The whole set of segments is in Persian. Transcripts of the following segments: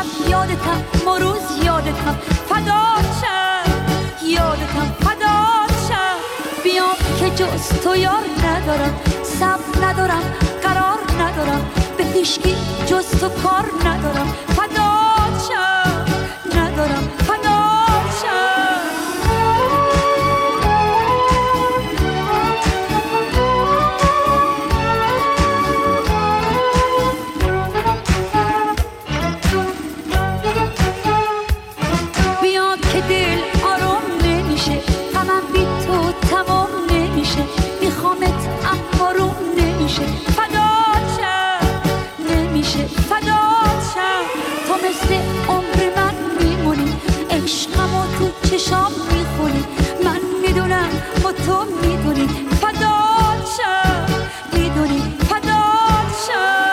یادتم، ما روز یادتم، فدات شم یادتم، فدات شم. بیام که جز تو یار ندارم، صبر ندارم، قرار ندارم، به هیچکی جز تو کار ندارم، فدات شم ندارم، فدات شم. بیا که دل آروم نمیشه، غمم بی تو تمام نمیشه، میخوامت اما روم نمیشه، فدات شم نمیشه، فدات شم. تو مثل عمر من میمونی، عشقمو تو چشام میخونی، من میدونم و تو میدونی، فدات شم میدونی، فدات شم.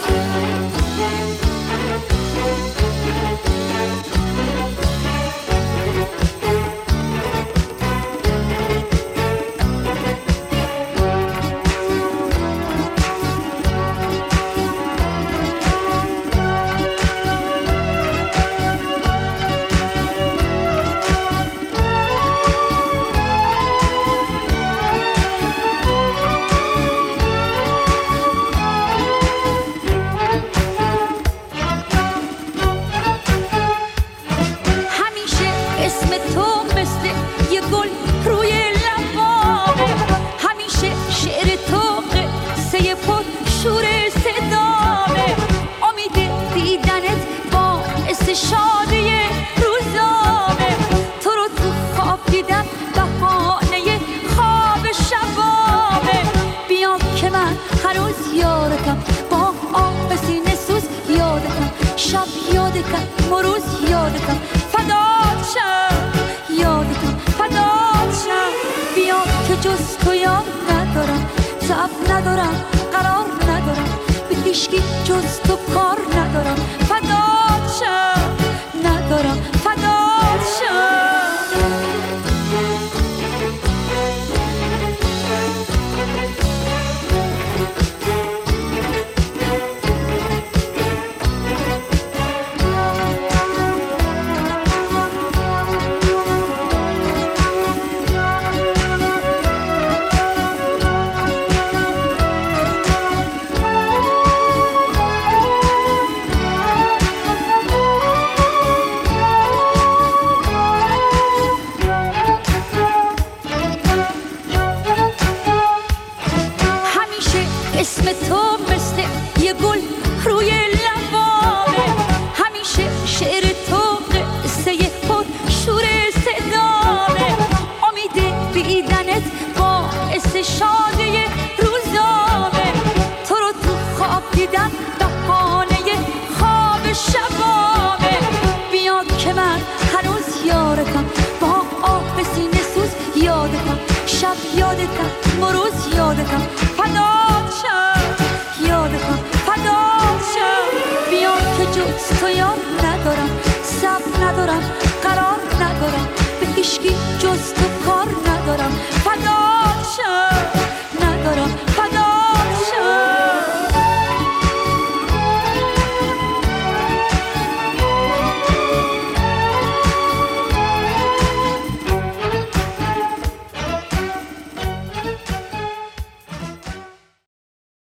جز تو یار ندارم، صبر ندارم، قرار ندارم، به هیچکی جز تو کار ندارم، فدات شم ندارم، فدات شم. یادتم، ما روز یادتم، فدات شم یادتم، فدات شم. بیام که جز تو یار ندارم، صبر ندارم، قرار ندارم، به هیچکی جز تو کار ندارم.